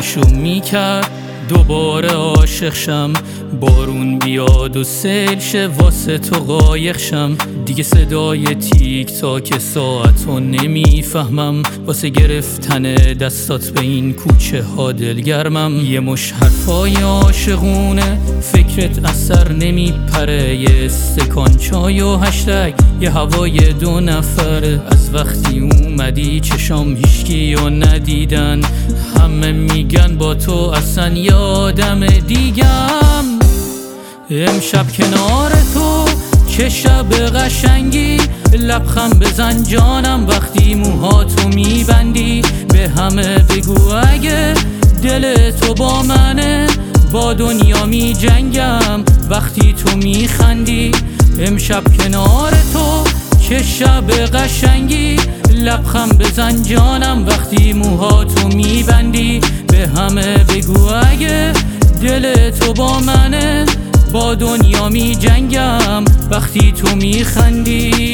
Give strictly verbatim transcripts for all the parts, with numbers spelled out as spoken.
شو میکرد دوباره عاشق شم، بارون بیاد و سیل شه واسه تو قایق شم. دیگه صدای تیک تاک ساعتو نمیفهمم، واسه گرفتن دستات به این کوچه ها دلگرمم. یه مش حرفای عاشقونه فکرت اثر نمیپره، یه استکان چای و هشتگ یه هوای دو نفره. از وقتی اومدی چشام هیچکی رو ندیدن، همه میگن با تو اصلا یه آدم دیگم. امشب کنار تو چه شب قشنگی، لبخند بزن جانم وقتی موهاتو میبندی. به همه بگو اگه دل تو با منه، با دنیا می جنگم وقتی تو میخندی. امشب کنار تو چه شب قشنگی، لبخند بزن جانم وقتی موهاتو میبندی. به همه بگو اگه دل تو با منه، با دنیا می جنگم وقتی تو میخندی.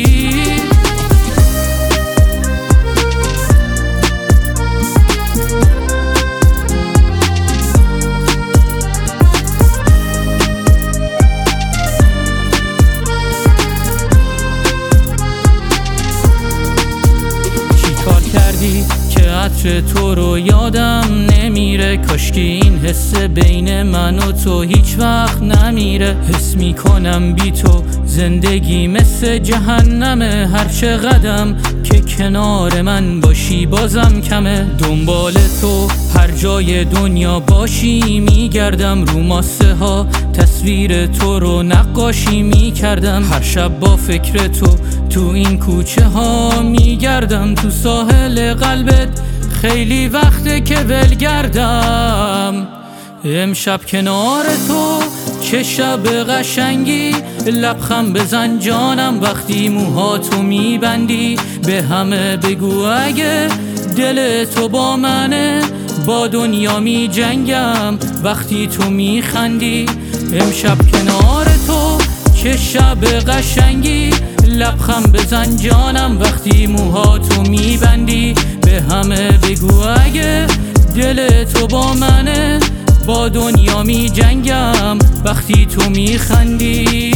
که عطر تو رو یادم نمیره، کاشکی این حس بین من و تو هیچ وقت نمیره. حس میکنم بی تو زندگی مثل جهنمه، هر چه قدم که کنار من باشی بازم کمه. دنبال تو هر جای دنیا باشی میگردم، رو ماسه ها تصویر تو رو نقاشی میکردم. هر شب با فکر تو تو این کوچه ها میگردم، تو ساحل قلبت خیلی وقته که ولگردم. امشب کنار تو چه شب قشنگی، لبخند بزن جانم وقتی موهاتو میبندی. به همه بگو اگه دل تو با منه، با دنیا می جنگم وقتی تو میخندی. امشب کنار تو چه شب قشنگی، لبخند بزن جانم وقتی موهاتو میبندی. به همه بگو اگه دل تو با منه، با دنیا می جنگم وقتی تو میخندی.